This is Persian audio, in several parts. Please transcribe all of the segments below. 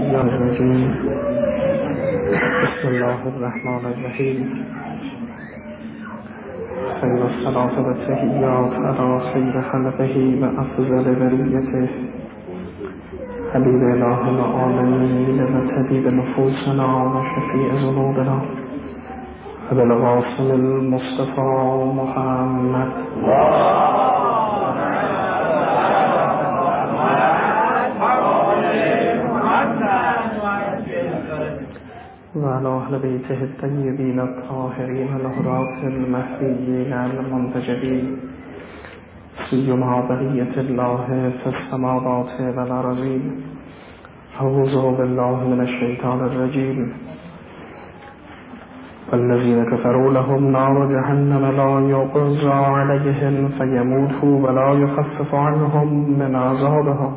الشیطان الرجیم. بسم الله الرحمن الرحیم. خیر الصلاة و التحیات علی خیر خلقه و افضل بریته حبیب اله العالمین و طبیب نفوسنا و شفیع ذنوبنا و بالقاسم المصطفى محمد و علی اهل بیته الطیبین الطاهرین الهداة المهدیین المنتجبین سیما بقیة الله فی السماوات والارضین. اعوذ بالله من الشیطان الرجیم. والذین کفروا لهم نار جهنم لا یقضى علیهم فیموتوا ولا یخفف عنهم من عذابها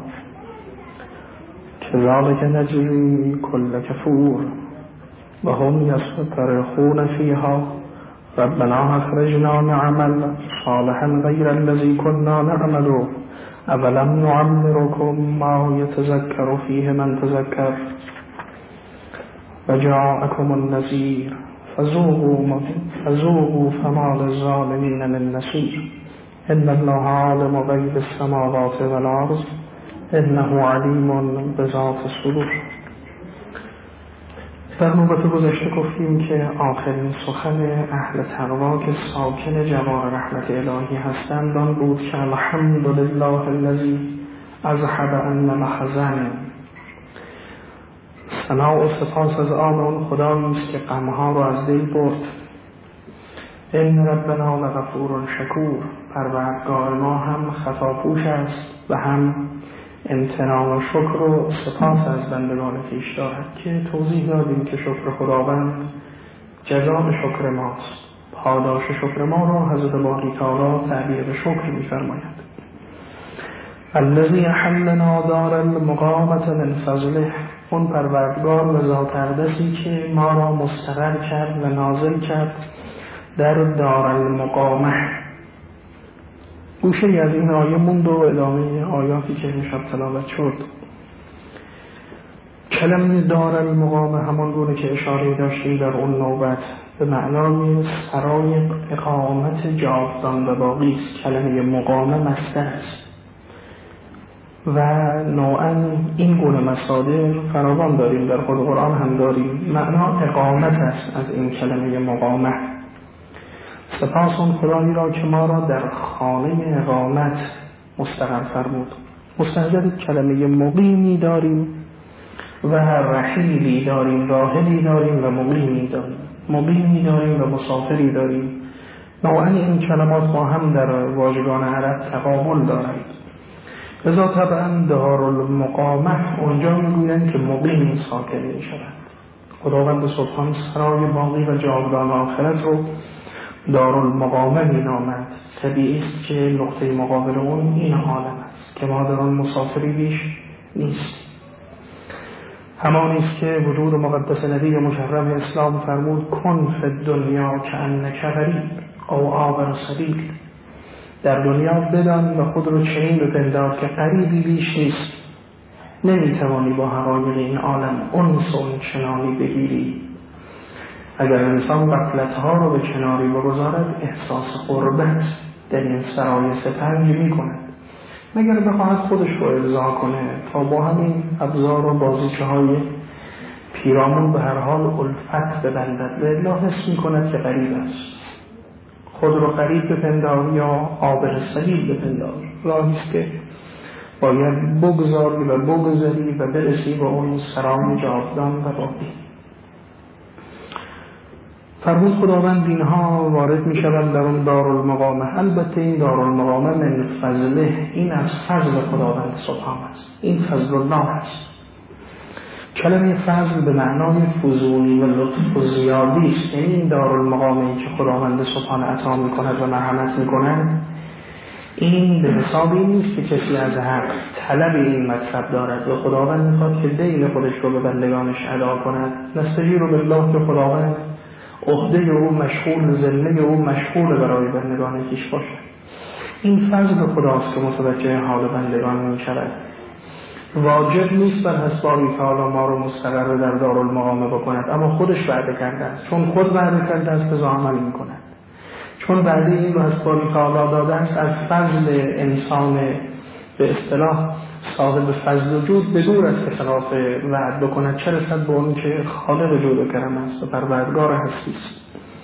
کذلک نجزی کل کفور و هم یصطرخون فیها ربنا اخرجنا نعمل صالحا غیر الذی كنا نعمل اولم نعمرکم ما یتذکر فیه من تذکر و جاءکم النذیر فذوقوا فما للظالمین من نصیر ان الله عالم غیب السماوات والارض انه علیم بذات الصدور. در نوبت گذشته گفتیم که آخرین سخن اهل تقوا که ساکن جوار رحمت الهی هستند آن بود که الحمد لله الذی اذهب عنا الحزن. ثنا و سپاس از آن اون خدایی است که غمها را از دل برد. ان ربنا لغفور شکور. پروردگار ما هم خطاپوش است و هم امتنان و شکر و سپاس از بندگان خویش دارد که توضیح دادیم که شکر خداوند جزای شکر ماست. پاداش شکر ما را حضرت باری تعالی تعبیر به شکر می‌فرماید. الذی حلنا دار المقامة من فضله. اون پروردگار و ذات اقدسی که ما را مستقر کرد و نازل کرد در دار المقامة. گوشه از این آیه موند و ادامه آیاتی که امشب تلاوت شد. کلمه دار المقامه همان گونه که اشاره داشتیم در اون نوبت به معنای سرای اقامت جاودان و باقی است. کلمه مقامه مصدر است و نوعا این گونه مصادر فراوان داریم، در خود قرآن هم داریم. معنا اقامت است از این کلمه مقامه. سپاس اون خدایی را که ما را در خانه اقامت مستقر فرمود. مستحضر کلمه مقیمی داریم و رحیلی داریم، راحلی داریم و مقیمی داریم. مقیمی داریم و مسافری داریم. نوعا این کلمات با هم در واژگان عرب تقابل دارند. لذا طبعا دار المقامه اونجا میگویند که مقیم ساکن میشوند. خداوند سبحان سرای باقی و جاودان آخرت رو دار المقامه می نامد. طبیعی است که نقطه مقابل اون این عالم است که ما در آن مسافری بیش نیست. همانی است که وجود مقدس نبی مکرم اسلام فرمود کن فی الدنیا کأنک غریب او عابر سبیل. در دنیا بدان و خود رو چنین بپندار که غریبی بیش نیست. نمیتوانی با حقایق این عالم انس و چنانی بگیری. اگر انسان غفلت‌ها رو به کناری بگذارد احساس غربت در این سرای سپنج می‌کند، مگر بخواهد خودش رو ارضا کنه تا با همین ابزار و بازیچه‌های پیرامون به هر حال الفت ببندد و الا حس می‌کند که غریب است. خود رو غریب بپندار یا عابر سبیل بپندار. راهی است که باید بگذاری و بگذری و برسی به اون سرای جاودان و باقی. فرمود خداوند اینها وارد می شوند در اون دار المقامه. البته این دار المقامه من فضله، این از فضل خداوند سبحان است. این فضل الله است. کلمه فضل به معنای فضولی و لطف و زیادی است. یعنی این دار المقامه که خداوند سبحان عطا می کند و مرحمت می کند، این به حساب این نیست که کسی از حق طلب این مطلب دارد و خداوند میخواد که دین خودش رو به بندگانش ادا کند. نستجیر بالله که خداوند عهده او مشغول، ذله او مشغول برای بندگان کیش باشد. این فضل خداست که متوجه حال بندگان می شود. واجب نیست بر حسب باری تعالی ما رو مستقر در دارالمقامه بکند، اما خودش وعده کرده است. چون خود وعده کرده است بذا عمل میکند. چون وعده این رو حسب باری تعالی داده است، از فضل انسان به اصطلاح صاحب فضل وجود به دور از که خلاف وعد بکند، چه رسد به اون که خالق جود و کرم است و پروردگار هستی است.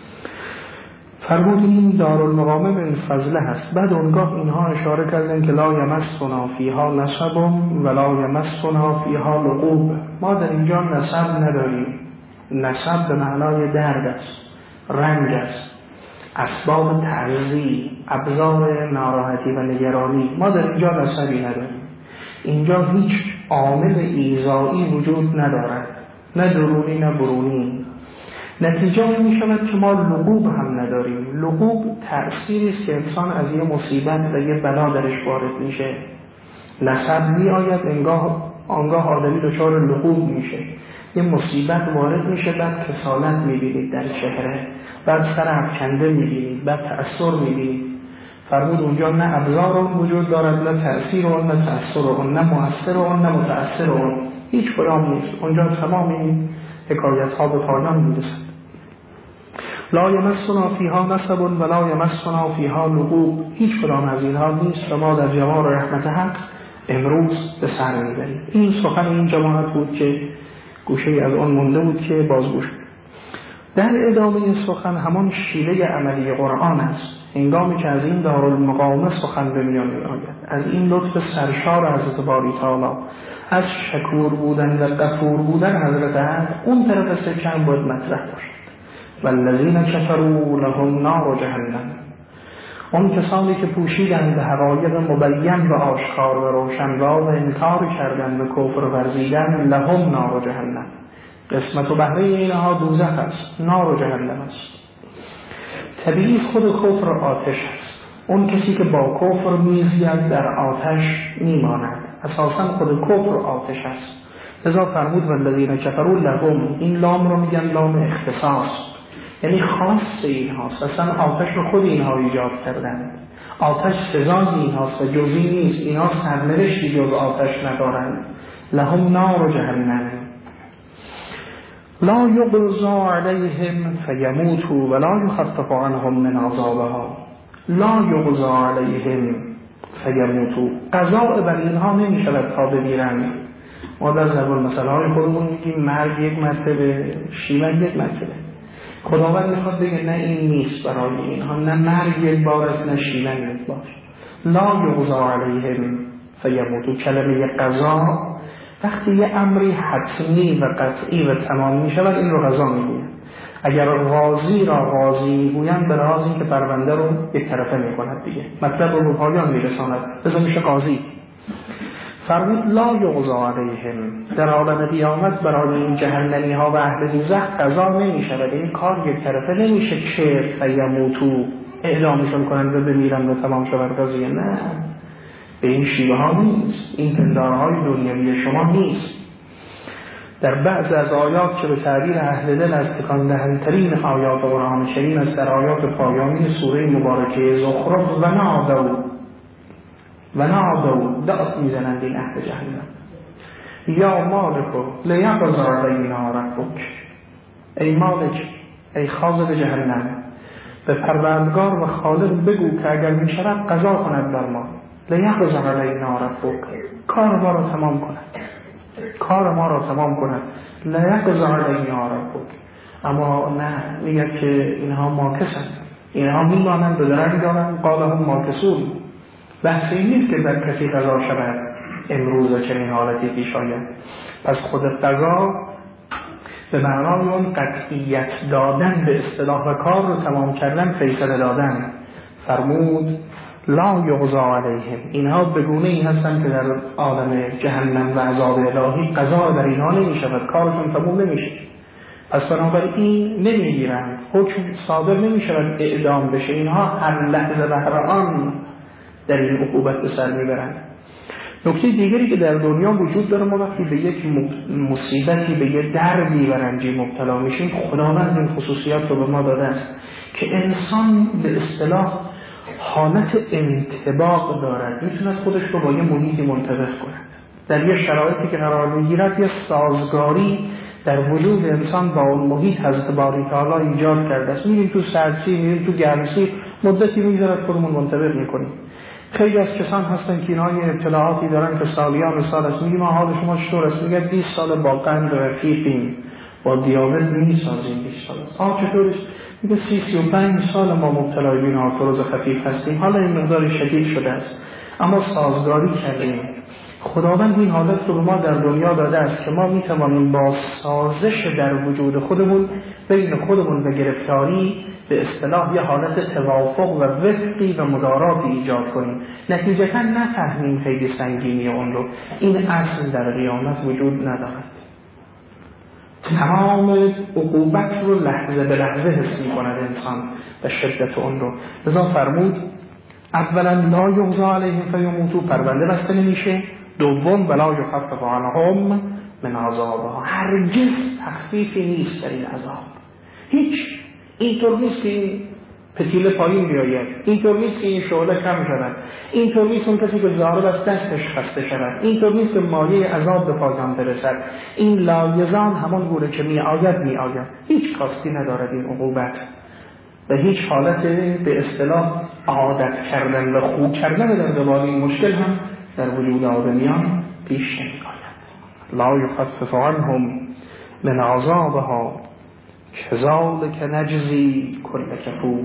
فرمود این دارالمقامه به این فضله هست. بعد اونگاه اینها اشاره کردن که لا یمسنا فیها نصب ولا یمسنا فیها لغوب. ما در اینجا نصب نداریم. نصب به معنای درد است، رنج است، اسباب تعزی، ابزار ناراحتی و نگرانی. ما در اینجا نصبی نداریم. اینجا هیچ عامل ایذایی وجود ندارد، نه درونی نه برونی. نتیجه این می شود که ما لغوب هم نداریم. لغوب تأثیری است که انسان از یه مصیبت و یه بلا درش وارد میشه. نسب می آید آنگاه آدمی دچار لغوب میشه. یه مصیبت وارد میشه، بعد کسالت میبینید در چهره، بعد سر افکنده میبینید، بعد تأثیر میبینید. فرمود اونجا نه ابزار اون وجود دارد، نه تأثیر اون، نه تأثیر اون، نه مؤثر اون، نه متأثر اون. هیچ کدام نیست. اونجا تمام این حکایت ها به پایان میرسد. لا یمسنا فیها نصب ولا یمسنا فیها لغوب. هیچ کدام از اینها نیست و ما در جوار رحمت حق امروز به سر میبریم. این سخن این جماعت بود که گوشه از آن مونده بود که بازگوش. در ادامه این سخن همان شیوه عملی قرآن است. هنگامی که از این دارالمقامه سخن به میان میآید، از این لطف سرشار حضرت باری تعالی، از شکور بودن و غفور بودن حضرت حق، اون طرف سکن باید مطرح باشد. والذین کفروا لهم نار جهنم. اون کسانی که پوشیدند حقایق مبین و آشکار و روشنرا و انکار کردند و کفر ورزیدند، لهم نار جهنم. قسمت و بهره اینها دوزخ است، نار جهنم است. طبیعی خود کفر آتش است. اون کسی که با کفر میزید در آتش میماند. اساساً خود کفر آتش است. لذا فرمود والذین کفروا لهم. این لام رو میگن لام اختصاص، یعنی خاص اینهاست. اصلا آتش رو خود اینها ایجاد کردند. آتش سزای اینهاست و جزئی نیست. اینها سرنوشتی جز آتش ندارند. لهم نار جهنم لا یقضی علیهم فیموتوا ولا یخفف عنهم من عذابها. لا یقضی علیهم فیموتوا. قضا بر اینها نمی شود تا بمیرند. ما در ضرب المثل های خودمون میگیم مرگ یک مرتبه، شیون یک مرتبه. خداوند میخواد بگه نه این نیست برای اینها، نه مرگ یک بار است نه شیون یک بار. لا یقضی علیهم فیموتوا. کلمه قضا وقتی یه امری حتمی و قطعی و تمام می شود این رو قضا می گوید. اگر قاضی را قاضی می گویند به لحاظ این که پرونده رو یک طرفه می کند دیگه، مطلب رو به پایان می رساند، لذا میشه قاضی. فرمود لا یقضی علیهم. در عالم قیامت برای این جهنمی ها و اهل دوزخ قضا نمی شود. این کار یک طرفه نمیشه که فیموتوا اعدامشون کنند و بمیرند و تمام شود قضیه. نه، به این شیوه ها نیست. این پندارهای دنیوی شما نیست. در بعض از آیات که به تعبیر اهل دل از تکان دهندترین آیات قرآن کریم است، در آیات پایانی سوره مبارکه زخرف و نادوا دعت میزنند این اهل جهنم یا مالکو لیقضی علینا ربک. ای مالک، ای خازن جهنم، به پروردگار و خالق بگو که اگر می شود قضا کند بر ما. لیقضی علینا ربک. کار ما را تمام کند، کار ما را تمام کند. لیقضی علینا ربک. اما نه، میگه که اینها ماکسند، اینها میمانند، به درنگ دارند. قال هم ماکسون. بحث این نیست که در کسی قضا شود امروز و چنین حالتی پیش آید. پس خود قضا به معنای اون قطعیت دادن به اصطلاح و کار رو تمام کردن، فیصله دادن. فرمود لا یقضی علیهم. اینها بگونه این هستن که در عالم جهنم و عذاب الهی قضا بر اینها نمی شود، کارشون تموم نمیشه. پس بنابراین نمیگیرند، حکم صادر نمی شود اعدام بشه. اینها هر لحظه بهر آن در این عقوبت به سر میبرند. نکته دیگری که در دنیا وجود داره، ما وقتی به یک مصیبتی، به یک دردی و رنجی مبتلا میشیم، خداوند این خصوصیات رو به ما داده است که انسان به اصطلاح حالت انطباق دارد، میتونه خودش رو با یه محیطی منطبق کند. در یه شرایطی که قرار میگیرد یه سازگاری در وجود انسان با اون محیط حضرت باری تعالی ایجاد کرده است. میریم تو سردسی، میریم تو گرمسی، مدتی میگذرد خودمون منطبق میکنیم. خیلی از کسان هستن که اینها یه اطلاعاتی دارن که سالیان سال است، میگیم حال شما چطور است؟ میگه 20 سال با قند رفیقیم، با دیابت میسازیم 20 سال. چطور است؟ میگه 35 سال ما مبتلای به آرتروز خفیف هستیم، حالا این مقدار شدید شده است اما سازگاری کردیم. خداوند این حالت رو به ما در دنیا داده است که ما میتوانیم با سازش در وجود خودمون بین خودمون و گرفتاری به اصطلاح یه حالت توافق و وفقی و مداراتی ایجاد کنیم. نتیجتا نفهمیم خیلی سنگینی اون رو. این اصل در قیامت وجود ندارد. تمام عقوبت رو لحظه به لحظه حس می‌کند انسان و شدت اون رو. لذا فرمود اولا لا یغضی علیهم فیموتوا، پرونده بسته نمیشه. دوم ولا یخفف عنهم من عذابها، هرگز تخفیفی نیست در این عذاب. هیچ. اینطور نیست که این پتیله پایین بیاید، اینطور نیست که این شعله کم شود، اینطور نیست اون کسی که ضارب از دستش خسته شود، اینطور نیست که مایه عذاب به پایان برسد. این لایزان همان گونه که می آید. هیچ کاستی ندارد این عقوبت و هیچ حالت به اصطلاح عادت کردن و خوب کردن در قبال این مشکل هم در وجود آدمیان پیش نمی آید. لا یخفف عنهم من عذابها کذالک نجزی کل کفور.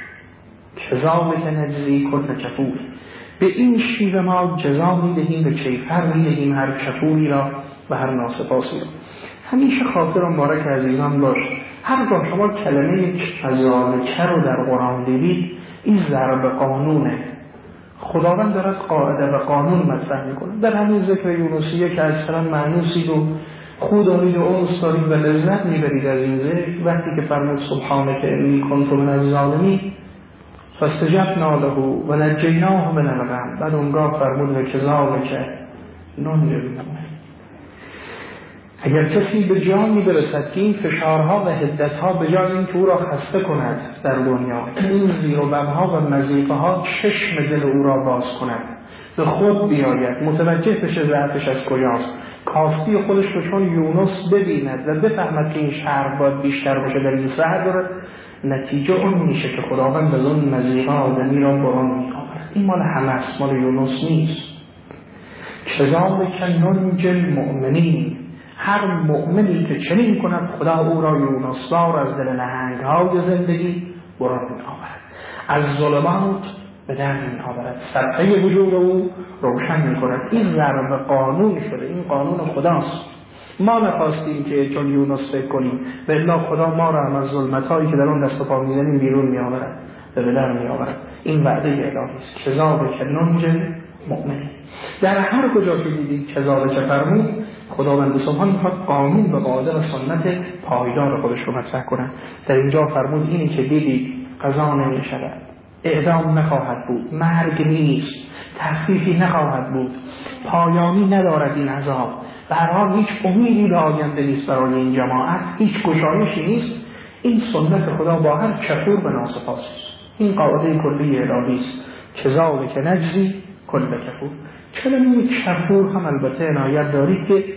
کذالک نجزی کل کفور، به این شیوه ما جزا میدهیم و کیفر میدهیم هر کفوری را و هر ناسپاسی را. همیشه خاطر مبارک عزیزان باش، هرگاه شما کلمه کذالک رو در قرآن دیدید، این ضرب قانونه. خداوند دارد قاعده و قانون مطرح میکنه. در همین ذکر یونسیه که اصلا معنوسید و خود دارید و اونس دارید و لذت میبرید از این ذکر، وقتی که فرمود سبحانک انی کنت من الظالمین فاستجبنا له و نجیناه من الغم، بعد اونگاه فرمود و کذالک ننجی المؤمنین. اگر کسی به جایی برسد که این فشارها و حدتها به جای این که او را خسته کند در دنیا، این زیر و بمها و مضیقه ها چشم دل او را باز کند، به خود بیاید، متوجه بشه ضعفش از کجاست، کاستی خودش رو چون یونس ببیند و بفهمد که این شرح باید بیشتر باشه در این سحر دارد، نتیجه اون میشه که خداوند از اون مضیقه آدمی را بران می‌آورد. این مال همه است، مال یونس نیست. کذالک ننجی المؤمنین، هر مؤمنی که چنین کند خدا او را یونسوار از دل نهنگ‌های زندگی بران می‌آورد، از ظلمات به در می‌آورد، سطح وجود او روشن می‌کند. این ضرب قانون شده، این قانون خداست. ما نخواستیم که چون یونس فکر کنیم، بالله خدا ما را از ظلمت‌هایی که در اون دست و پا می‌زنیم بیرون می‌آورد، به در می‌آورد. این وعده الهی است. کذالک ننجی المؤمنین. در هر کجا که دیدید کذالک فرمود، خداوند سبحانه می‌خواد قانون و قاعده و سنت پایدار خودش رو مطرح کنه. در اینجا فرمود اینی که دیدید قضا نمی‌شود، اعدام نخواهد بود، مرگ نیست، تخفیفی نخواهد بود، پایانی ندارد این عذاب، به هر حال هیچ امیدی به آینده نیست برای این جماعت، هیچ گشایشی نیست. این سنت خدا با هر کفور به ناسپاس است. این قاعده کلی الهی است. کذالک نجزی کل کفور. کلمه کفور هم البته عنایت دارید که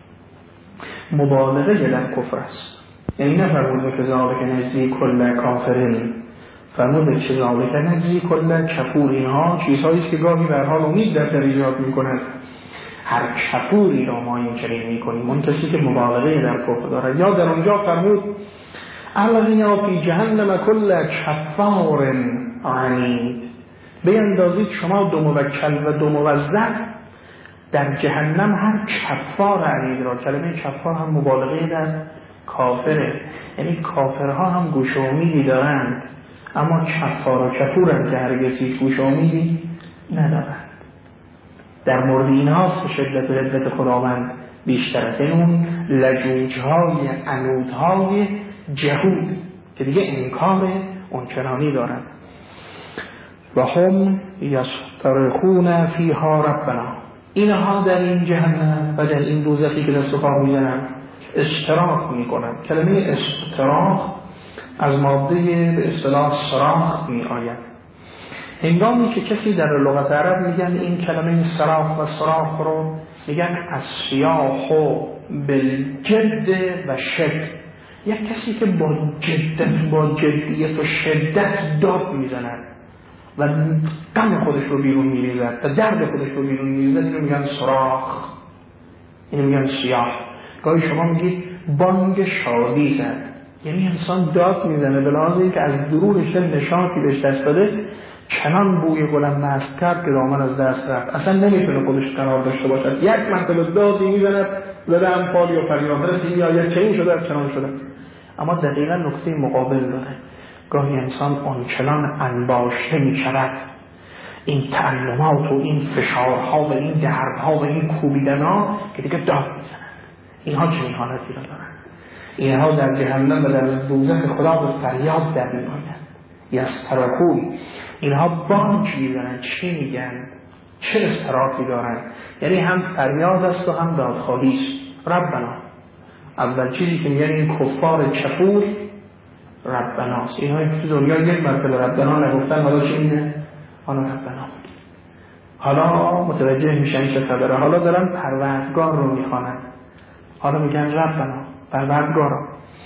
مبالغه در کفر است، یعنی نفرمود کذالک نجزی کل کافرین، فرمود کذالک نجزی کل کفور. اینها چیزهایی است که گاهی به هر حال امید در ایجاد می‌کند. هر کفوری را ما این چنین می‌کنیم، اون کسی که مبالغه در کفر داره. یا در اونجا فرمود الذین فی جهنم کل کفار عنید، بیندازید شما دو موکل و دو موظف در جهنم هر کفار عنید را. کلمه کفار هم مبالغه در کافره، یعنی کافرها هم گوش و امیدی دارند اما کفار و کفورند که هرگز هیچ گوش و امیدی ندارند. در مورد این هاست که شدت و حدت خداوند بیشتر است. این اون لجوجهای عنودهای جهود که دیگه انکار اون چنانی دارند. و هم یصطرخون فیها ربنا، اینها در این جهنم و در این دوزخی که دست و پا میزنند اشتراک میکنند. کلمه اشتراک از ماده به اصطلاح صراخ می آید. هنگامی که کسی در لغت عرب میگن این کلمه صراخ و صراخ رو میگن السیاح بالجد و شد. یک کسی که با جدیت و شدت داد میزند و غم خودش رو بیرون میریزد و درد خودش رو بیرون میریزد، اینو میگن صراخ، اینو میگن سیاح. گاهی شما میگید بانگ شادی زد، یعنی انسان داد میزنه به لحاظ اینکه از دروغش نشاطی بهش دست داده، چنان بوی گلم مست کرد که دامن از دست رفت، اصلا نمیتونه خودش قرار داشته باشد، یک مرتبه دادی میزند زده انفال یا فریاد رسی یا یک چنین شده از چنان شده. اما دقیقا نکته مقابل داره، گاهی انسان آنچنان انباشته میشود این تعلمات و این فشارها و این دردها و این کوبیدنها که دیگه داد میزنند. اینها چنین حالتی را دارند، اینها در جهنم و در دوزخ خدا به فریاد در میآیند. یسترخون، اینها بانگ میزنند. چی میگن؟ چه استراحتی دارند؟ یعنی هم فریاد است و هم دادخواهی است. ربنا، اول چیزی که میگن این کفار چپور ربناست. اینها تو دنیا یک مرتبه ربنا نگفتن، حالا چی میگن؟ حالا ربنا. حالا متوجه میشن چه خبره، حالا دارن پروردگار رو میخوانن، حالا میگن ربنا پروردگارا.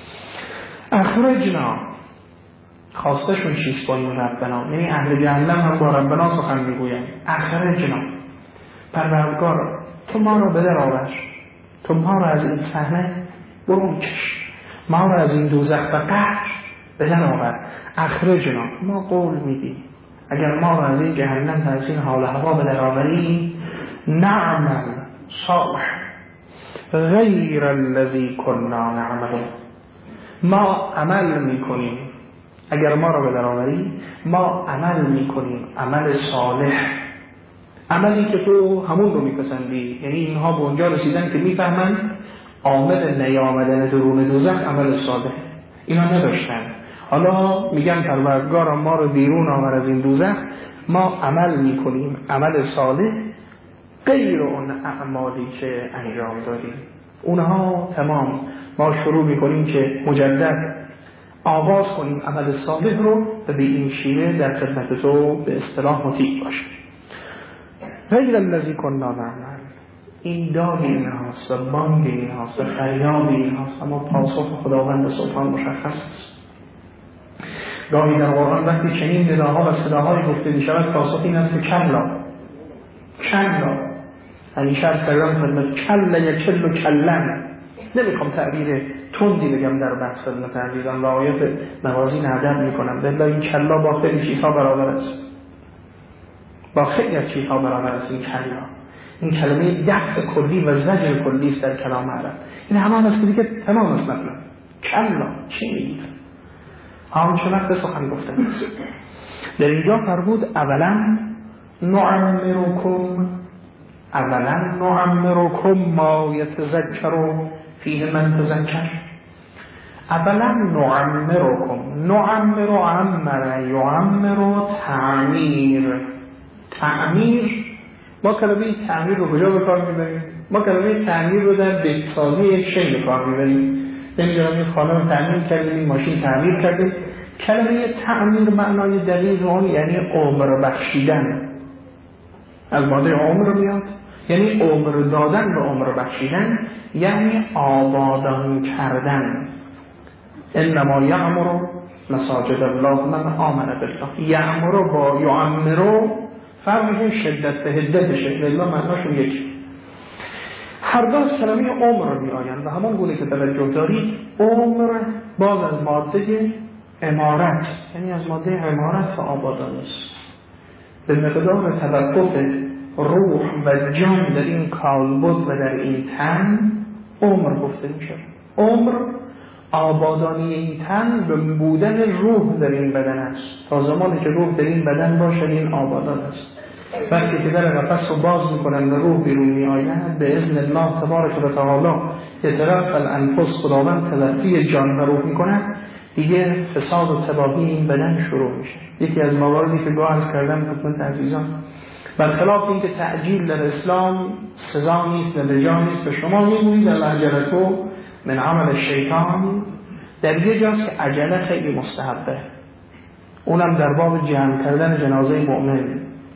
اخرجنا، خواستشون چیست با این ربنا؟ یعنی اهل جهنم هم با ربنا سخن میگوین. اخرجنا، پروردگارا تو ما رو بدر آور، تو ما رو از این صحنه برون کش، ما رو از این دوزخ و قهر بدر آور. اخرجنا، ما قول میدیم اگر ما رو از این جهنم و از این حال هوا بدر آوری، نعمل صالح غیر الذی کنا نعمل، ما عمل میکنیم، اگر ما رو بدر آوری ما عمل میکنیم عمل صالح، عملی که تو همون رو میپسندی. یعنی اینها به اونجا رسیدن که میفهمن عامل نیامدن درون دوزخ عمل صالح، اینا نداشتن. حالا میگن پروردگار ما رو بیرون آور از این دوزخ، ما عمل میکنیم عمل صالح غیر اون اعمالی که انجام دادیم. اونها تمام، ما شروع میکنیم که مجدد آغاز کنیم عمل صالح رو و به این شیوه در خدمت تو به اصطلاح مطیع باشیم. غیر الذی کنا نعمل، این داد این هاست و بانگ این هاست و فریاد این هاست، اما پاسخ خداوند سبحان مشخص است. گاهی در قرآن وقتی چنین نداها و صداهای گفته می شود، پاسخ این است که کلا، همیشه از کردم خدمت کلا یا کل و کلن، نمیخوام تعبیر تندی بگم در بحث خدمت عزیزان، رعایت موازین ادب میکنم. بله این کلا با خیلی چیزها برابر است، با خیلی از چیزها برابر است. این کلا، این کلمه دفع کلی و زجر کلی است در کلام عرب. این همان است که دیگه تمام است. مثلا کلا چی میگید؟ همچون وقت سخن گفته است. در اینجا فرمود اولا نعمرکم ما یتذکر فیه من تذکر. اولا نعمرکم، نعمر و عمر یعمر تعمیر. ما کلمه تعمیر رو کجا به کار میبریم؟ ما کلمه تعمیر رو در بهسازی یک شی به کار میبریم. نمیدونم این خانه رو تعمیر کردیم، این ماشین تعمیر کردیم. کلمه تعمیر معنای دقیق اون یعنی عمر بخشیدن، از ماده عمر میاد، یعنی عمر دادن به عمر بخشیدن، یعنی آبادان کردن. انما یعمر مساجد الله من آمن بالله. یعمر با یعمر فرقش شدت به حدتشه، والله معناشون یکی. هر دو از کلمه عمر می آیند و همان گونه که توجه دارید عمر باز از ماده عمارت، یعنی از ماده عمارت و آبادانی است. به مقدار توقف روح و جان در این کالبد و در این تن عمر گفته می شود. عمر آبادانی این تن به بودن روح در این بدن است. تا زمانی که روح در این بدن باشد این آبادان است. وقتی که در نفس رو باز میکنن و روح بیرون می آید، به اذن الله تبارک و تعالی یترفع الانفس، خداوند تلقی جان و روح میکند، دیگه فساد و تباهی این بدن شروع میشه. یکی از مواردی که گاهی کردم خدمت عزیزان، برخلاف این که تعجیل در اسلام سزا نیست و لجا نیست، به شما میگویید العجلة من عمل شیطان، در یه جاست که عجله خیلی مستحبه، اونم در باب جمع کردن جنازه مؤمن.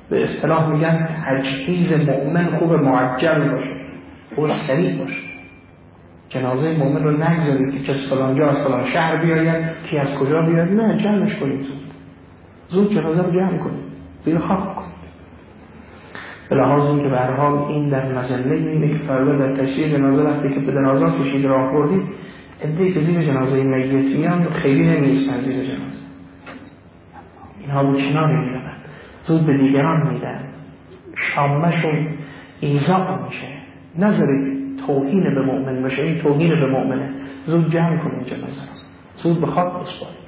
به اصطلاح میگن تجهیز مؤمن خوب معجل باشه، خوب سریع باشه. جنازه مؤمن رو نگذارید که کس فلان جا از فلان شهر بیاید، کی از کجا بیاید، نه، جمعش کنید، زود جنازه رو جمع کنید، زیر خاک کنید. به لحاظ این که به هر حال این در مظنه اینه که فردا در تشییع جنازه وقتی که به جنازه کشید راه بردید، عده‌ای که زیر جنازه میت میان خیلی نمی‌ایستن زیر جنازه، اینها رو کنار می‌روند، زود به دیگران میدن، شامشون ایذا میشه. نذارید توهین به مؤمن باشه، این توهین به مؤمنه. زود جمع کنید جنازه رو، زود به خاک بسپارید.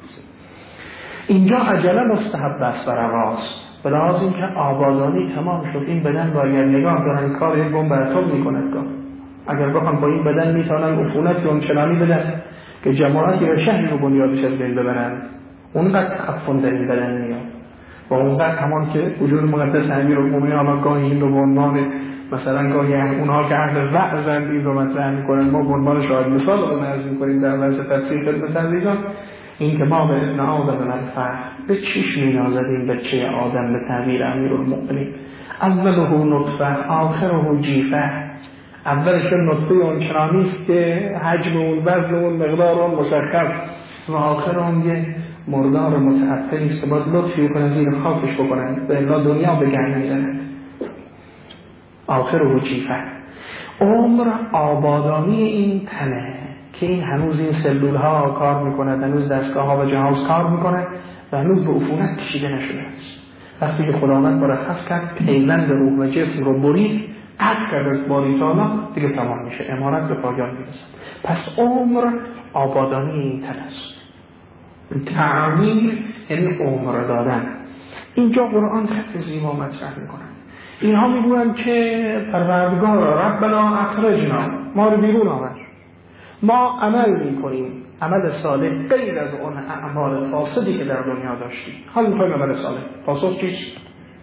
اینجا عجله مستحب است و رواست، به لحاظ این که آبادانی تمام شد، این بدن با اگر نگاه دارن کار یک بمب اتم میکند. اگر بخوان با این بدن میتونن عفونتی اونچنانی بدن که جماعتی و شهری رو بنیادش از بین ببرن، اونقدر تعفن در این بدن میاد و اونقدر همان که وجود مقدس امیرالمومنین حالا گاهی این رو به عنوان مثلا گاهی اونها که اهل وعظن این رو مطرح میکنن، ما به عنوان شاهد مثال رو نرز میکنیم در وجه تفسیر خدمت عزیزان. این که ما به ابن آدم منفعه به چیش مینازدیم بچه آدم به تعبیر امیرالمومنین؟ اوله نطفه آخره جیفه. اولش نطفه اون چنانیست که حجم اون، وزن اون، مقدار اون مشخص و آخر اون یه مردار متعفنیست که باید لطفی کنن زیر خاکش بکنن به الا دنیا بگن میزنند. آخره جیفه. عمر آبادانی این تنه که این هنوز این سلول ها کار میکنه، هنوز دستگاه ها و جهاز کار میکنه و هنوز به عفونت کشیده نشده است. وقتی که خداوند مرخص کرد پیوند روح و جسم رو برید، قطع کرد از باری تعالی، دیگه تمام میشه، امارت به پایان میرسه. پس عمر آبادانی این تن است. تعمیر یعنی عمر دادن. اینجا قرآن خط زیبا مطرح میکنه. اینها میگویند که پروردگار ربنا اخرجنا، ما رو بیرون آور، ما عمل میکنیم، عمل صالح غیر از اون اعمال فاسدی که در دنیا داشتیم. حال میکنیم عمل صالح، پاسخ چیست؟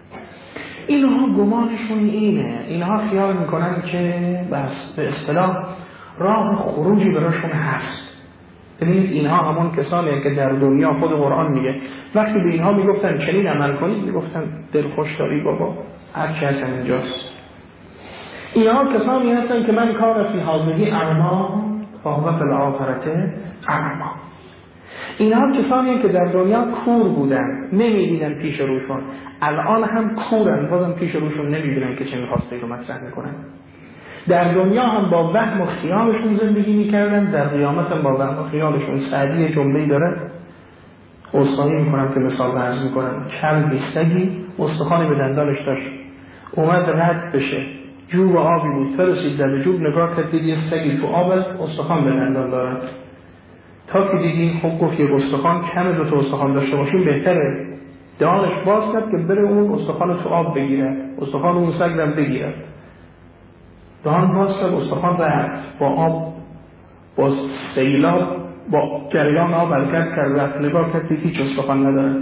اینها گمانشون اینه، اینها خیال میکنن که بس به اصطلاح راه خروجی براشون هست. ببینید اینها همون کسانی که در دنیا خود قرآن میگه وقتی به اینها میگفتن چنین عمل کنید، میگفتن دلخوش داری بابا، هر چی هست اینجاست. اینها کسانی هستن که من کار فی هذه اعما فهو فی الاخرة اعما. اینها کسانی که در دنیا کور بودن، نمیدیدن پیش روشون، الان هم کورن، بازم پیش روشون نمیدونن که چه میخواسته رو مطرح میکنن. در دنیا هم با وهم و خیالشون زندگی میکردن، در قیامت هم با وهم و خیالشون. سعدی جمله‌ای داره، عذرخواهی میکنم که مثال عرض میکنم. کلبی سگی استخوانی به دندانش داشت، اومد رد بشه، جوب آبی بود، فرسید در جوب، نگاه کرد دید یه سگی تو آب است، استخوان به دندان دارد. تا که دیدین خب گفت یک استخوان کم، دو تا استخوان داشته باشیم بهتره. دهانش باز کرد که بره اون استخوان تو آب بگیره، استخوان اون سگ رو بگیره. دهان باز کرد، استخوان رفت با آب، با سیلاب، با جریان آب حرکت کرد، رفت نگاه کرد که هیچ استخوان ندارد.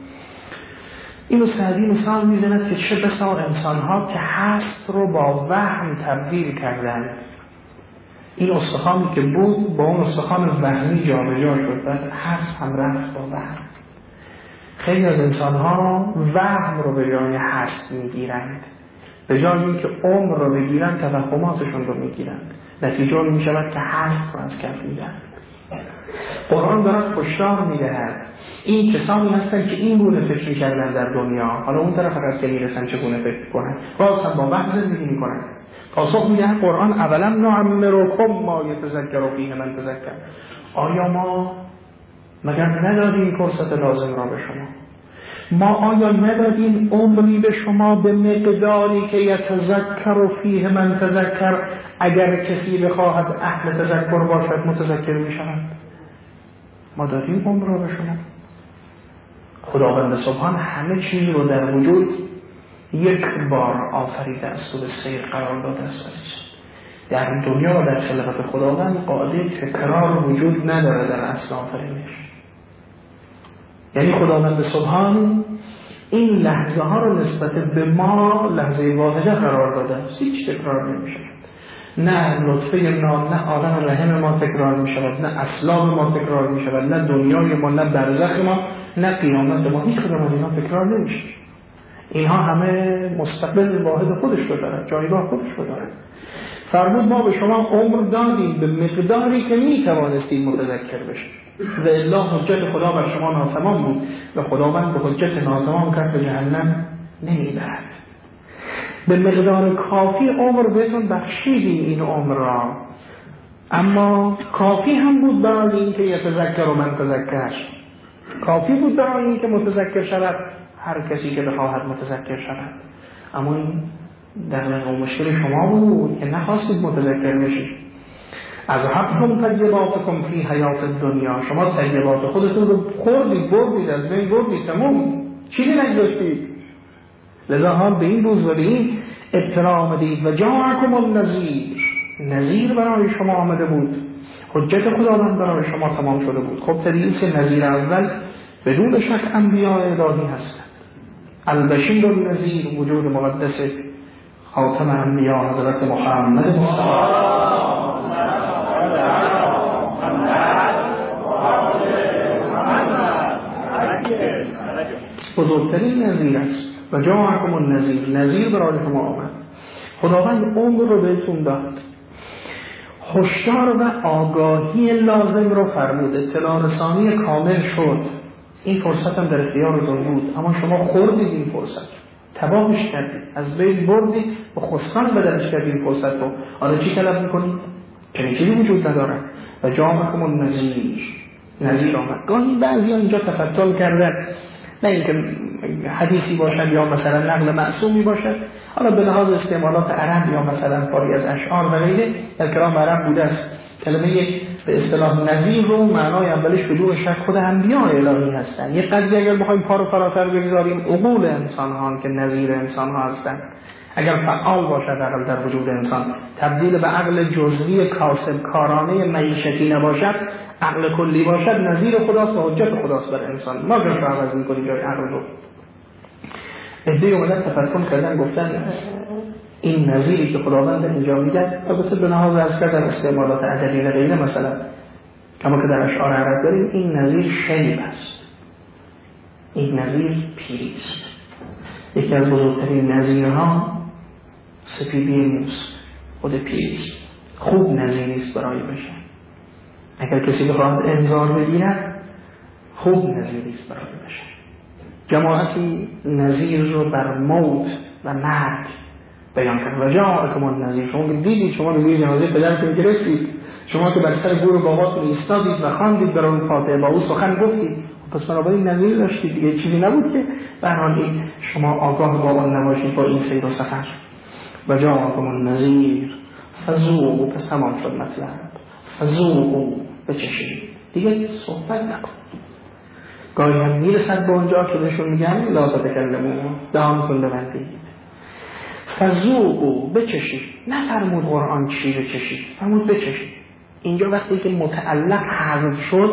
اینو سعدی مثال میزند که چه بسیار انسان‌ها که هست رو با وهم تبدیل کردند. این استخوانی که بود با اون استخوان وهمی جابجا شد و هست هم رفت با وهم. خیلی از انسان‌ها وهم رو به جای هست میگیرند، به جای اینکه عمر رو بگیرند توهماتشون رو میگیرند. نتیجه می شود که هست رو از کف میدن. قرآن دارد هشدار میدهد این کسانی هستند که این گونه فکر کردن در دنیا، حالا اون طرف فقط که میرسن چگونه فکر کنن، باز هم با وهم زندگی میکنن. پاسخ میده قرآن اولا نعمرکم ما یتذکر فیه من تذکر. آیا ما مگر ندادیم فرصت لازم را به شما؟ ما آیا ندادیم عمری به شما به مقداری که یتذکر فیه من تذکر، اگر کسی بخواهد اهل تذکر باشد متذکر می شود؟ ما دادیم عمر را به شما. خداوند سبحان همه چیز رو در وجود یک بار آفریده است و به سیر قرار داده است. در دنیا و در خلقت خداوند قاعده تکرار وجود نداره در اصل آفرینش. یعنی خداوند سبحان این لحظه ها رو نسبت به ما لحظه واحده قرار داده است، هیچ تکرار نمی شود. نه نطفه نام، نه عالم رحم ما تکرار می شود، نه اسلام ما تکرار می شود، نه دنیای ما، نه برزخ ما، نه قیامت ما، هیچ کدام اینا تکرار نمی شود. اینها همه مستقل واحد خودش رو دارن، جایگاه خودش رو دارن. فرمود ما به شما عمر دادیم به مقداری که می توانستید متذکر بشید و الا حجت خدا بر شما ناتمام بود و خداوند به حجت ناتمام کرد به جهنم نمیبرد. به مقدار کافی عمر بهتون بخشیدیم این عمر را، اما کافی هم بود برای این که یتذکر و من تذکر، کافی بود برای این که متذکر شود هر کسی که بخواهد متذکر شود. اما این در مشکل شما بود که نخواستید متذکر بشید. از حقم طیباتکم فی حیات الدنیا، شما طیبات خودتون رو خوردید، بردید، از بین بردید، تمام چیزی نگذاشتید. لذا حال به این روز و به این ابتلا آمدید و جاءکم النذیر، نذیر برای شما آمده بود، حجت خداوند برای شما تمام شده بود. خب تدریس نذیر اول بدون شک انبیاء الهی هستند. البشیر النذیر وجود مقدس خاتم انبیاء حضرت محمد مصطفی بزرگترین نذیر است. و جاءکم النذیر، نذیر برای شما آمد. خداوند عمر رو بهتون داد، هشدار و آگاهی لازم رو فرمود، اطلاع رسانی کامل شد. این فرصت هم در اختیارتون بود، اما شما خوردید این فرصت، تباهش کردید، از بین بردید و خسران بدلش کردید این فرصت رو. حالا چی طلب میکنید؟ چنین چیزی وجود نداره. و جاءکم النذیر، نذیر آمد. گاهی بعضی ها اینجا تفتل کردن، نه اینکه حدیثی باشد یا مثلا نقل معصومی باشد، حالا به لحاظ استعمالات عرب یا مثلا پاری از اشعار و غیره در کلام عرب بوده است. کلمه به اصطلاح نذیر رو معنای اولش بدون شک خود انبیاء الهی هستند. یه قضیه اگر بخوایم پارو فراتر بگذاریم، عقول انسان ها که نظیر انسان ها هستند، اگر فعال باشد عقل در وجود انسان، تبدیل به عقل جزئی کاسب کارانه معیشتی نباشد، عقل کلی باشد، نظیر خداست و حجت خداست بر انسان. ما جاش رو عوض میکنیم جای عقل رو. ادعی اومدن تفکر کردن، گفتن این نظیری که خداوند اینجا میگه، البته به لحاظ از کردن استعمالات ادبی و غیره، مثلا کما که در اشعار عرب داریم، این نظیر شیب است، این نظیر پیری است. یکی از بزرگترین نظیرها سفیدی موست، خود پیری است. خوب نظیری است برای بشه. اگر کسی بخواهد انذار ببیند، خوب نظیری است برای بشه. جماعتی نظیر رو بر موت و مرگ بیان کرد. و جاءکم النذیر، شما دیدید، شما روی جنازه پدرتون گرفتید، شما که بر سر گور باباتون ایستادید و خواندید برای اون فاتحه، با او سخن گفتید، پس بنابراین نذیر داشتید دیگه، چیزی نبود که به هر حال شما آگاه با آن نباشید با این سیر و سفر. و جاءکم النذیر فذوقوا، پس تمام شد مطلب، فذوقوا، بچشید دیگه، صحبت نکن. گاهی هم میرسد به اونجا که بهشون میگن لا تتکلموا، دهانتون ببندید. فذوقوا، بچشید. نفرمود قرآن چی بچشید، فرمود بچشید. اینجا وقتی که متعلق حذف شد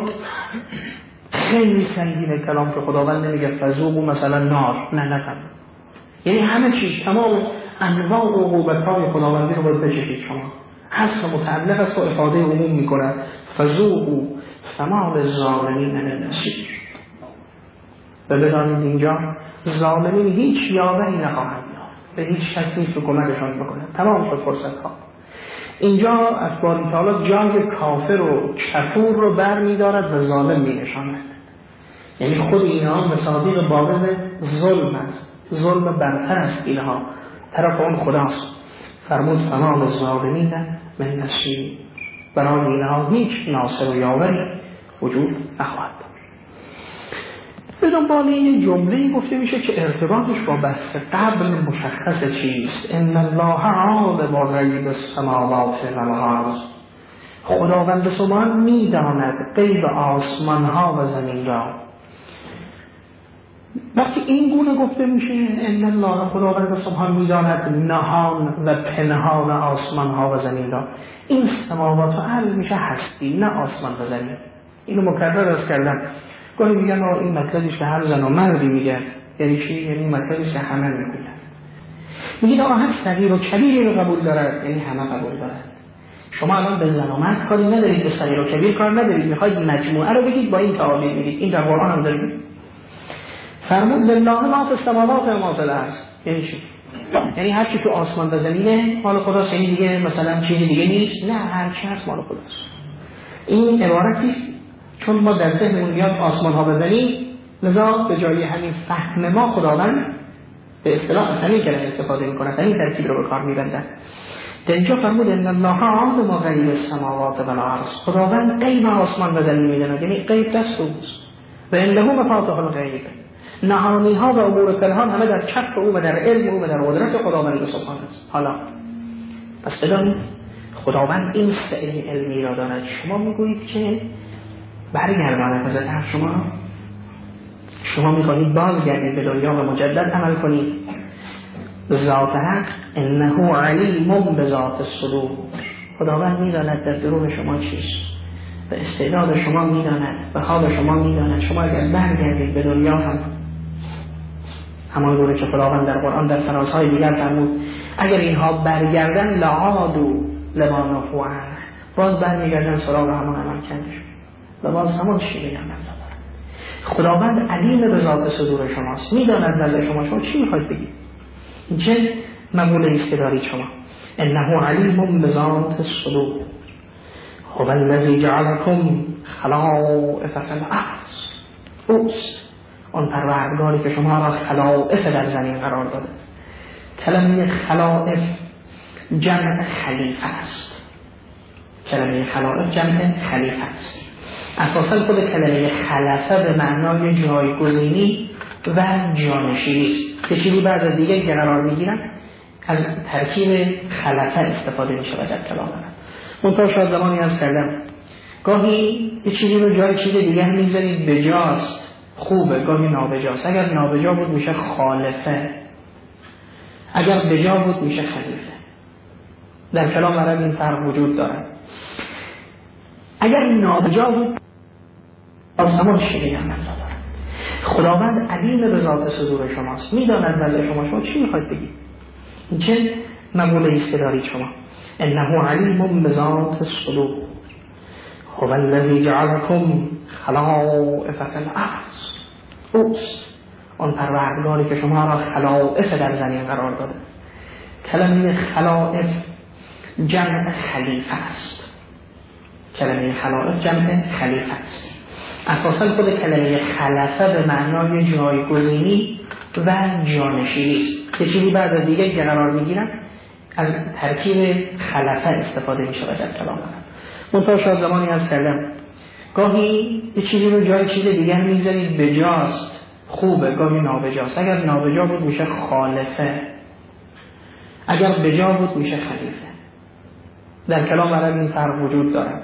خیلی سنگینه کلام، که خداوند نمیگه فذوقوا مثلا نار، نه، یعنی همه چیز، تمام انواع عقوبت‌های خداوندی رو باید بچشید. شما حس متعلق است و افاده عموم میکنه. فذوقوا فما للظالمین من نصیر. و بدانید اینجا ظالمین هیچ یاوهی نخواهند یافت، به هیچ کسی نیست که کمکشان بکنه. تمام شد فرصت ها. اینجا از باری تعالی جای کافر و کفور رو بر می دارد و ظالم می نشاند. یعنی خود اینها مصادیق بارز ظلم است، ظلم برتر است اینها، طرف اون خداست. فرمود فما للظالمین من نصیر، برای اینها هیچ ناصر و یاوری وجود نخواهد. به دنبال این جمله گفته میشه که ارتباطش با بحث قبل مشخص چیست. ان الله عالم غیب السماوات والارض، خداوند سبحان میداند غیب آسمان ها و زمین را. وقتی این گونه گفته میشه ان الله، خداوند سبحان میداند نهان و پنهان آسمان ها و زمین را، این سماوات و ارض میشه هستی، نه آسمان و زمین. اینو مکرر از کردن. گاهی میگن این مطلبیش که هر زن و مردی میگن، یعنی چی؟ یعنی مطلبیش که همه میگن. میگید آقا هر صغیر و کبیری رو قبول دارد، یعنی همه قبول دارد. شما الان به زن و مرد کاری ندارید، به صغیر و کبیر کار ندارید، میخواید مجموعه رو بگید با این تعابیر میگید. این در قرآن هم دارید. فرمود لله ما فی السماوات و ما فی الارض. یعنی چی؟ یعنی هر چی تو آسمان و زمینه مال خداست، یعنی دیگه مثلا چیز دیگه نیست. نه، هر چی هست مال خداست. این عبارتی است چون ما در ذهنمون میاد آسمان ها بزنیم، لذا به جای همین فهم ما خداوند به اصطلاح همین کلمه استفاده میکنه، همین ترکیب رو به کار میبنده. در اینجا فرمود ان الله عالم غیب السماوات و الارض. خداوند غیب آسمان و زمین میدونه، یعنی غیب دست اوست. و انه مفاتیح الغیب، نهانی ها و امور پنهان همه در کف او و در علم او و در قدرت خداوند سبحانه است. حالا پس بدانید خداوند این سعی علمی را دارد. شما میگویید که برگرداند از حق شما میخواهید بازگردید به دنیا و مجدد عمل کنید. ذات حق انه علیم بذات الصدور. خداوند میداند در درون شما چیست و استعداد شما میداند و حال شما میداند. شما اگر برگردید به دنیا هم همان گونه که خداوند در قرآن در فرازهای دیگر فرمود اگر اینها برگردن لعادوا لما نهوا عنه، باز برمیگردن سراغ همان عمل کردشون و باز همان شیوه عمل دارن. خداوند علیم به ذات صدور شماست، میداند نظر شما چی میخواید بگید، چه مقوله است که دارید شما. انه علیم به ذات الصدور هو الذی جعلکم خلائف فی الارض. اوست آن پروردگاری که شما را خلائف در زمین قرار داده. کلمه خلائف جمع خلیفه است. کلمه خلائف جمع خلیفه است. اساسا خود کلمه خلفه به معنای جایگزینی و جانشینی است که چیزی بعد از دیگه که قرار میگیرن از ترکیب خلفه استفاده میشه در کلام من. منتها شاید زمانی از کردم گاهی یه چیزی رو جای چیز دیگه میذارید بجاست خوبه، گاهی نابجاست. اگر نابجا بود میشه خالفه، اگر بجا بود میشه خلیفه. در کلام عرب این فرق وجود داره. اگر نابجا بود آسمان شیعه هم نداره. خداوند علیم به ذات صدور شماست، میداند نظر شما چی میخواید بگید، چه مقوله ایست که دارید شما. انه علیم به ذات الصدور هو الذی جعلکم خلائف فی الارض. اوست آن پروردگاری که شما را خلائف در زمین قرار داده. کلمه خلائف جمع خلیفه است. کلمه خلائف جمع خلیفه است. اساسا خود کلمه خلفه به معنای جایگزینی و جانشینی است که چیزی بعد از دیگه که قرار میگیرن از ترکیب خلفه استفاده میشه در کلام من. منتها شاید زمانی از کردم گاهی یه چیزی رو جای چیز دیگر میذارید بجاست خوبه، گاهی نابجاست. اگر نابجا بود میشه خالفه، اگر بجا بود میشه خلیفه. در کلام عرب این فرق وجود داره.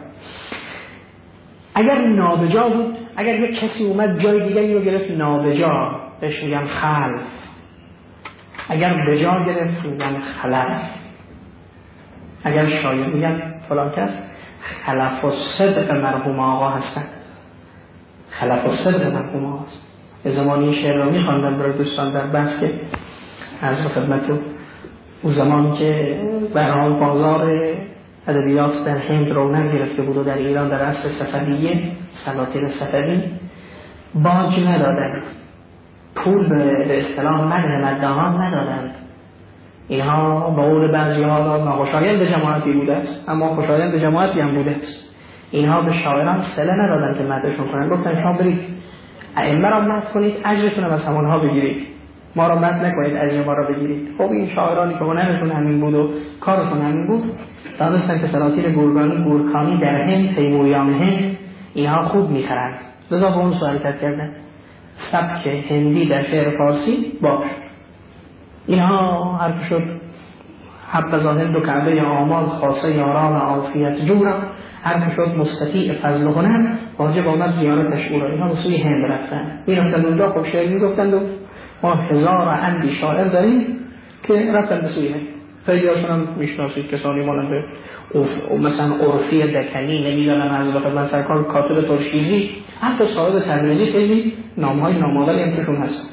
اگر نابجا بود، اگر یک کسی اومد جای دیگری رو گرفت نابجا بهش میگن خلف، اگر بجا گرفت میگن خلف. اگر شاید میگن فلان کس خلف الصدق مرحوم آقا هستن، خلف الصدق مرحوم آقا هست. یه زمانی شعر رو میخواندم برای دوستان در بحث که از خدمت اون زمان که برای بازار ادبیات در هند رونق گرفته بود و در ایران در عصر صفویه سلاطین صفوی باج ندادن، پول به اصطلاح مدهان ندادن. اینها با قول بعضی‌ها ناخوشایند جماعتی بوده است، اما خوشایند جماعتی هم بوده است. اینها به شاعران صله ندادن که مدحشون کنن، گفتن شما برید ائمه را مدح کنید، اجرتون رو از همونها بگیرید، ما را مدح نکنید، اجر ما را بگیرید. خب این شاعرانی که هنرشون همین بود و کارشون همین بود دانستن که سلاطین گورکانی در هند، تیموریان هند اینها خوب میخرند، لذا به اون حرکت کردن. سبک هندی در شعر فارسی باش. اینها حرف شد حب ظاهر دو کعبه یا آمال خاصه یاران عافیت جورا، حرف شد مستطیع فضل و هنر واجب آمد زیارتش او را. اینها به سوی هند رفتن، میرفتن اونجا خب شعر میگفتند و ما هزار اندی شاعر داریم که رفتن به سوی هند. خیلی هاشون هم میشناسید کسانی مانند مثلا عرفی دکنی، نمیدانم از خدمت سرکار کاتب ترشیزی، حتی صاحب تبریزی، خیلی نامهای نامادری هم توشون هستن.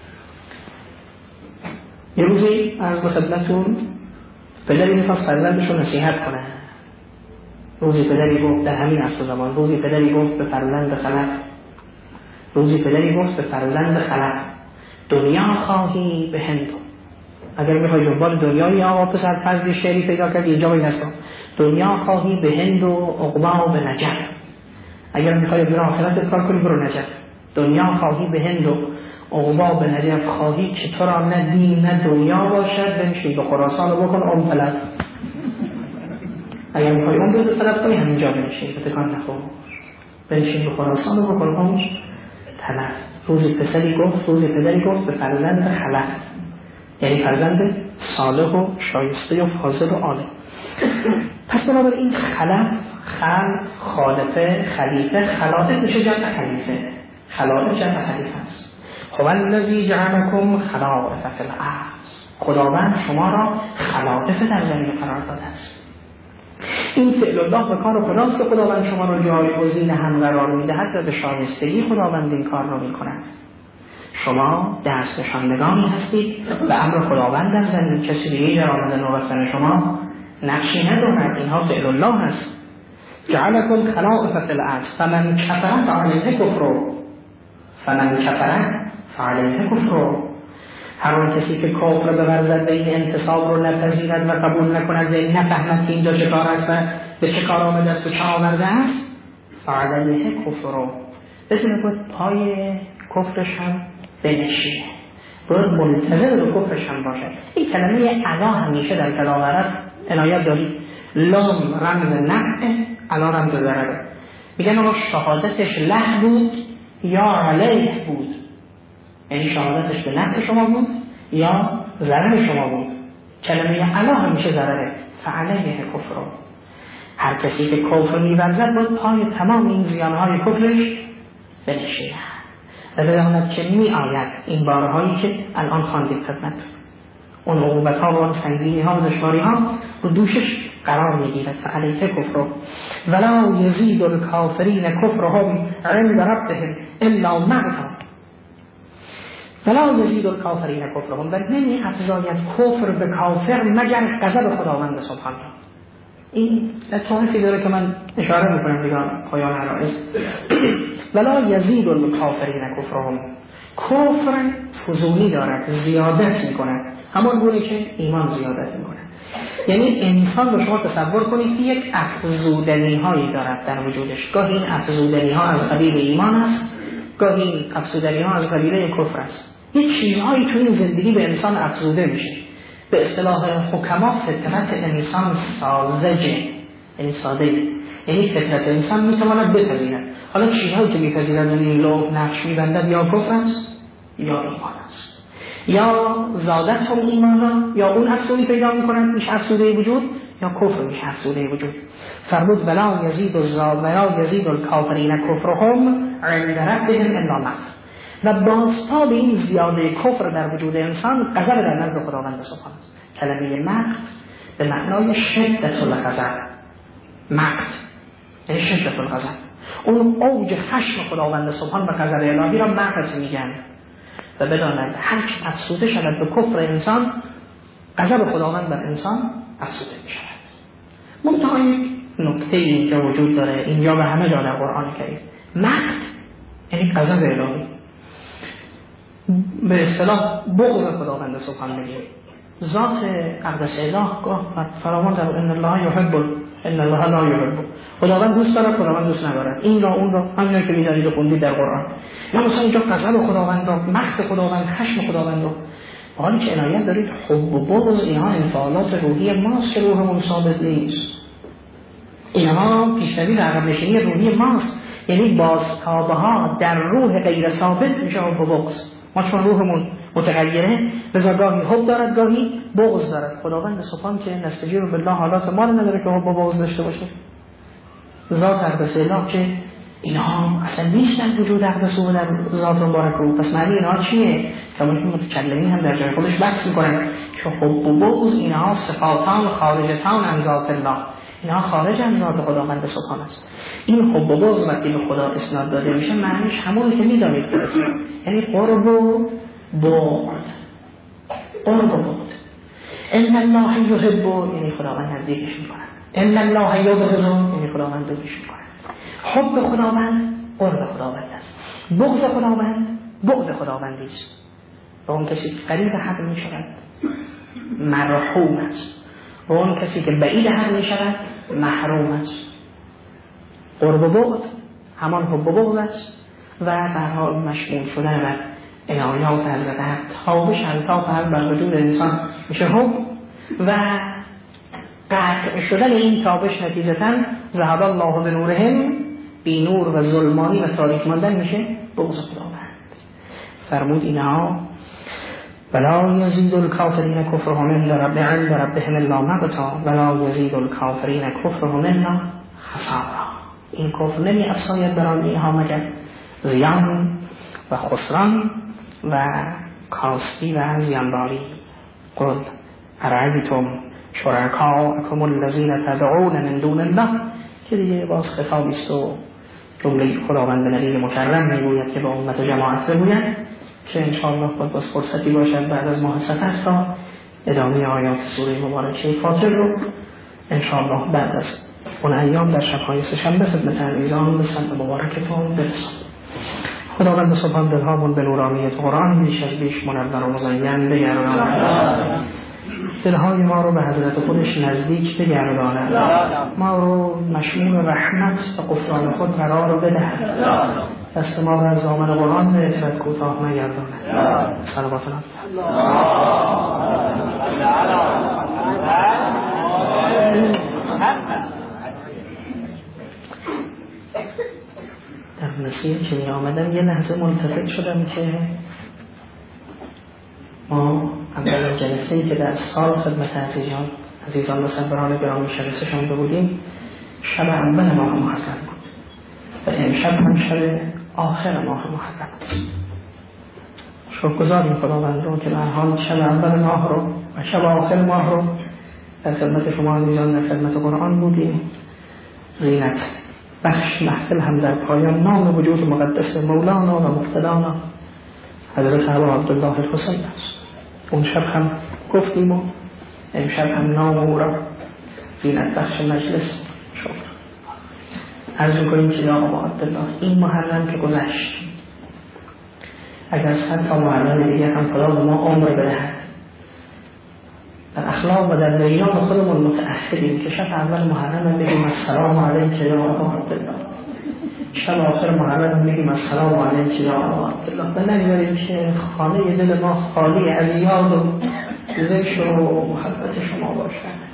یه روزی عرض به خدمتون پدری میخواست فرزندش رو نصیحت کنه. روزی پدری گفت در همین عصر زمان، روزی پدری گفت به فرزند خلق، روزی پدری گفت به فرزند خلق دنیا خواهی به هندو. اگر میخوای دنبال دنیای آقا پسر فضل شعری پیدا کردی اینجا باید هستم. دنیا خواهی به هند و عقبا به نجف. اگر میخوای برای آخرت کار کنی برو نجف. دنیا خواهی به هند و عقبا به نجف، خواهی که تو را نه دین نه دنیا باشد بنشین به خراسان و بکن طلب. اگر میخوای اون رو طلب کنی همینجا بنشین به تکان نخور، بنشین به خراسان و بکن طلب. روزی پدری گفت به فرزند خلف، یعنی فرزند صالح و شایسته و فاضل و عالم. پس بنابراین این خالفه خلیفه، خلافه میشه جمع خلیفه، خلافه جمع خلیفه است. هو الذی جعلکم خلائف فی الارض، خداوند شما را خلائف در زمین قرار داده است. این فعل الله و کار خداست که خداوند شما را جایگزین هم قرار میدهد و به شایستگی خداوند این کار را میکند. شما دست نشاندگانی هستید و امر خداوند در زمین، کسی دیگه در آمد نوبت شما نقشی ندارد. اینها فعل الله هست. جعلکم خلائف فی الارض فمن کفر فعلیه کفر. هر کسی که کفر بورزد و این انتصاب رو نپذیرد و قبول نکند و نفهمد که اینجا چه کار است و به چه کار آمده است و چه آورده است، فعلیه کفر. بسیار باید پای کفرش هم بنشینه، باید منتظر به کفرش هم باشد. این کلمه علا همیشه در کلام عرب عنایت دارید. لام رمز نفعه، علا رمز ضرره. میگن آقا شهادتش له بود یا علیه بود، یعنی شهادتش به نفع شما بود یا ضرر شما بود. کلمه علا همیشه ضرره، فعلیه کفر. هر کسی که کفر می‌ورزد باید پای تمام این زیانهای کفرش بنشیند و بداند که می‌آید این بارهایی که الان خواندیم خدمت، اون عقوبت‌ها و اون سنگینی‌ها و دشواری‌ها رو دوشش قرار می‌گیرد. فعلیه کفر ولا یزید الکافرین کفرهم عند ربهم الا مقتا. ولا یزید الکافرین کفرهم، و نمی افزاید کفر به کافر مگر غضب خداوند سبحانه. این لطافی داره که من اشاره میکنم دیگه پایان عرائض. ولا یزید الکافرین کفرهم، کفر فزونی دارد، زیادت میکند، همان گونه که ایمان زیادت میکند. یعنی انسان رو شما تصور کنید که یک افزودنی هایی دارد در وجودش. گاهی این افزودنی ها از قبیل ایمان است، گاهی این افزودنی ها از قبیل کفر است. یک چیزهایی تو این زندگی به انسان افزوده میشه. به اصطلاح حکما فطرت انسان ساذجه، یعنی ساده، یعنی فطرت انسان میتواند بپذیرد. حالا چیزهایی که میپذیرد این لوح نقش میبندد یا کفر است یا ایمان است، یا زادت هم ایمان را، یا اون افزودی پیدا میکنند میشه افزوده وجود، یا کفر میشه افزوده وجود. فرمود ولا یزید الکافرین کفرهم عند ربهم الا مقتا. و بازتاب این زیاده کفر در وجود انسان غضب در نزد خداوند سبحانه است. کلمه مقت به معنای شدت الغضب، مقت یعنی شدت الغضب، اون اوج خشم خداوند سبحانه و غضب الهی را مقت میگن. و بداند هر چه افسوده شود به کفر انسان، غضب خداوند بر انسان افسوده میشود. منتها یک نکته اینجا وجود داره، اینجا به همه جا در قرآن کریم، مقت یعنی غضب الهی، به اصطلاح بغض خداوند سبحانه میگه. ذات اقدس اله گاه فراوان در ان الله لا یحب، خداوند دوست داره، خداوند دوست نداره، این را اون را، همینه که می‌دانید و خوندید در قرآن. یا مثلا اینجا غضب خداوند را، مقت خداوند، خشم خداوند را. حالی که عنایت دارید حب و بغض اینها انفعالات روحی ماست که روحمون ثابت نیست. اینها پیشروی و عقب نشینی روحی ماست، یعنی بازتاب‌ها در روح غیر ثابت میشه حب و بغض. ما چون روحمون متغیره، لذا گاهی حب دارد گاهی بغض دارد. خداوند سبحان که نستجیب بالله حالات ما رو نداره که حب و بغض داشته باشه. ذات اقدس اله که اینها اصلا نیستن وجود اقدس او در ذات مبارک او. پس معنی اینها چیه؟ همون متکلمین هم در جای خودش بحث میکنن که حب و بغض اینها صفاتان خارجتان عن ذات الله، اینها خارج از ذات خداوند سبحان است. این حب و بغض وقتی به خدا اسناد داده میشه معنیش همون که میدانید، یعنی قرب و بعد. قرب و بعد. ان الله یحب، یعنی خداوند نزدیکش میکنه. ان الله یبغض، یعنی خداوند دوستش میکنه. حب خداوند قرب خداوند است، بغض خداوند بعد خداوندی است. و اون کسی که قریب حق می شود مرحوم است و اون کسی که بعید حق می شود محروم است. قرب و بعد همان حب و بغض است و برها مشمول شدن و عنایات حضرت حق تابش الطاف حق بر وجود انسان میشه حب و قطع شدن این تابش نتیجتاً ذهب الله بنورهم، بی نور و ظلمانی و تاریک ماندن میشه بغض خداوند. فرمود اینها ولا یزید الکافرین کفرهم عند ربهم الا مقتا ولا یزید الکافرین کفرهم الا خسارا. این کفر نمی افزاید بر اینها مگر زیان و خسران و کاستی و زیانباری. قل ارایتم شرکاءکم الذین تدعون من دون الله، که دیگه باز خطابی است و جمله خداوند به نبی مکرم میگوید که به امت جماعت بگوید که انشاءالله باز فرصتی باشد بعد از ماه سفر تا ادامه آیات سوره مبارکه فاطر رو انشاءالله بعد از اون ایام در شب‌های سه‌شنبه خدمت عزیزان به سمت مبارکتون برسیم. خداوند سبحان دلهامون به نورانیت قرآن بیش از بیش منور و مزین بگرداند، دلهای ما رو به حضرت خودش نزدیک بگرداند، ما رو مشمول رحمت و غفران خود قرار بدهد، دست ما رو از دامن قرآن به عفت کوتاه نگرداند. صلوات الله. در مسیر که می آمدم یه لحظه ملتفت شدم که ما اولین جلسه‌ای که در سال خدمت عزیزان و سروران گرامی جلسه شونده بودیم شب اول ماه محرم بود و امشب هم شب آخر ماه محرم است. شکرگزاریم خداوند رو که به هر حال شب اول ماه رو و شب آخر ماه رو در خدمت شما عزیزان در خدمت قرآن بودیم. زینت بخش محفل هم در پایان نام وجود مقدس مولانا و مقتدانا حضرت ابا عبدالله الحسین است. اون شب هم گفتیم و امشب هم نام او را زینت بخش مجلس شد. عرض می‌کنیم که یا ابا عبدالله این محرم که گذشت اگر 100 تا محرم دیگه هم خدا به ما عمر بدهد در اخلاق و در میان خودمون متأهلیم که شب اول محرم بگیم السلام علیک یا ابا عبدالله، شب آخر محرم بگیم السلام علیک یا ابا عبدالله، و نگذاریم که خانه دل ما خالی از یاد و ذکر و محبت شما باشد.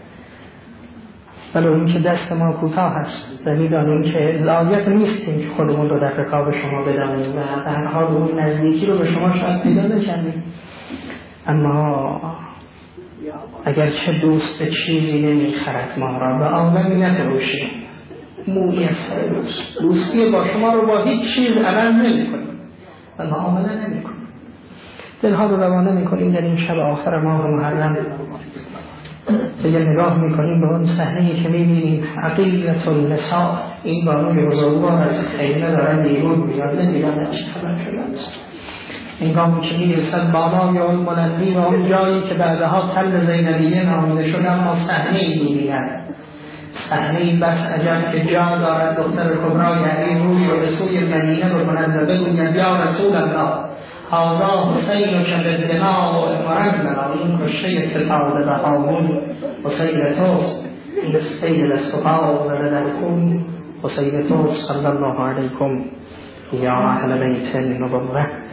ولو اینکه دست ما کوتاه هست و میدانیم که لایق نیستیم که خودمون رو در رکاب شما بدانیم و در حال اون نزدیکی رو به شما شاید پیدا نکنیم، اما اگر چه دوست چیزی نمیخرد ما را به عالمی نفروشیم، مویی از سر دوستی با شما رو با هیچ چیز عمل نمی کنیم و معامله نمی کنیم. دلها رو روانه می کنیم در این شب آخر ماه محرم. دیگه نگاه می کنیم به اون صحنه‌ای که می بینیم عقیلة النساء، این بانوی بزرگوار از خیمه دارن بیرون میاد، نمیدانه چه خبر شده است. هنگامی که میرسد بالای اون بلندی و اون جایی که بعدها تل زینبیه نامیده شد، اما صحنه‌ای می‌بیند، صحنه‌ای بس عجب که جا دارد دختر کبرای علی روی رو به سوی مدینه بکند و بگوید یا رسول الله هذا حسین که به دماغ و مرملا، این کشته فتاده به هامون حسین توست، این سید دستوها زده در کون حسین توست صلی الله علیکم یا اهل بیت النبوه.